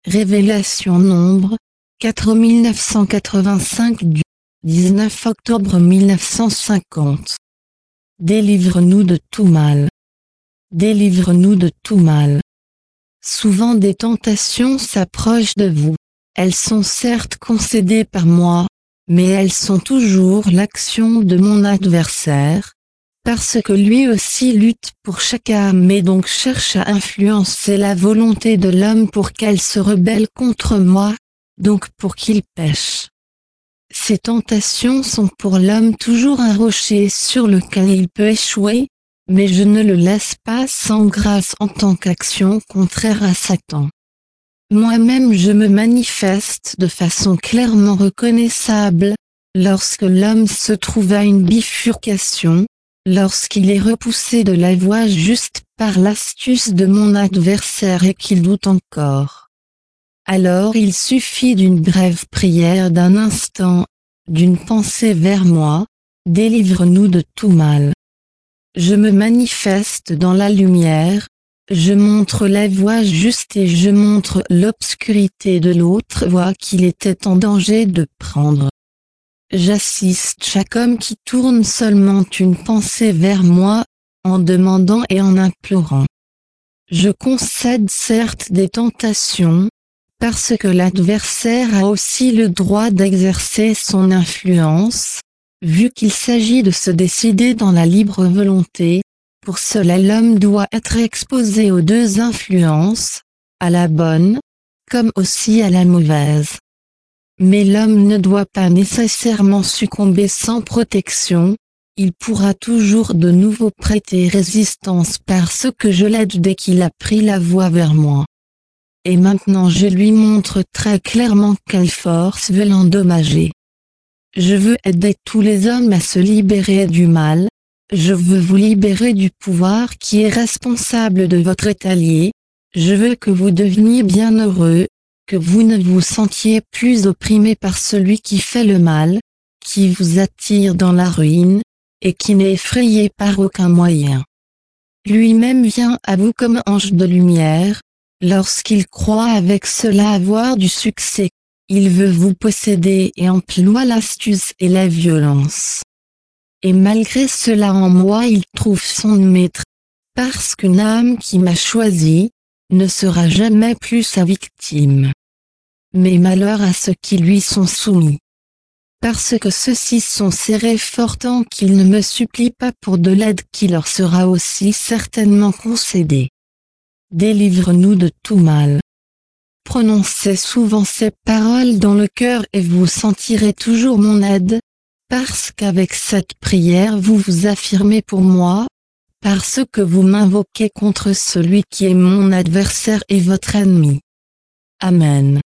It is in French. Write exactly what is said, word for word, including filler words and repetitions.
Révélation Nombre, quatre mille neuf cent quatre-vingt-cinq du dix-neuf octobre mille neuf cent cinquante. Délivre-nous de tout mal. Délivre-nous de tout mal. Souvent des tentations s'approchent de vous. Elles sont certes concédées par moi, mais elles sont toujours l'action de mon adversaire, parce que lui aussi lutte pour chaque âme et donc cherche à influencer la volonté de l'homme pour qu'elle se rebelle contre moi, donc pour qu'il pêche. Ces tentations sont pour l'homme toujours un rocher sur lequel il peut échouer, mais je ne le laisse pas sans grâce en tant qu'action contraire à Satan. Moi-même je me manifeste de façon clairement reconnaissable, lorsque l'homme se trouve à une bifurcation, lorsqu'il est repoussé de la voie juste par l'astuce de mon adversaire et qu'il doute encore. Alors il suffit d'une brève prière d'un instant, d'une pensée vers moi, délivre-nous de tout mal. Je me manifeste dans la lumière, je montre la voie juste et je montre l'obscurité de l'autre voie qu'il était en danger de prendre. J'assiste chaque homme qui tourne seulement une pensée vers moi, en demandant et en implorant. Je concède certes des tentations, parce que l'adversaire a aussi le droit d'exercer son influence, vu qu'il s'agit de se décider dans la libre volonté. Pour cela l'homme doit être exposé aux deux influences, à la bonne, comme aussi à la mauvaise. Mais l'homme ne doit pas nécessairement succomber sans protection, il pourra toujours de nouveau prêter résistance parce que je l'aide dès qu'il a pris la voie vers moi. Et maintenant je lui montre très clairement quelle force veut l'endommager. Je veux aider tous les hommes à se libérer du mal, je veux vous libérer du pouvoir qui est responsable de votre étalier, je veux que vous deveniez bien heureux, que vous ne vous sentiez plus opprimé par celui qui fait le mal, qui vous attire dans la ruine, et qui n'est effrayé par aucun moyen. Lui-même vient à vous comme ange de lumière, lorsqu'il croit avec cela avoir du succès, il veut vous posséder et emploie l'astuce et la violence. Et malgré cela en moi il trouve son maître, parce qu'une âme qui m'a choisi, ne sera jamais plus sa victime. Mais malheur à ceux qui lui sont soumis. Parce que ceux-ci sont serrés fort tant qu'ils ne me supplient pas pour de l'aide qui leur sera aussi certainement concédée. Délivre-nous de tout mal. Prononcez souvent ces paroles dans le cœur et vous sentirez toujours mon aide, parce qu'avec cette prière vous vous affirmez pour moi, parce que vous m'invoquez contre celui qui est mon adversaire et votre ennemi. Amen.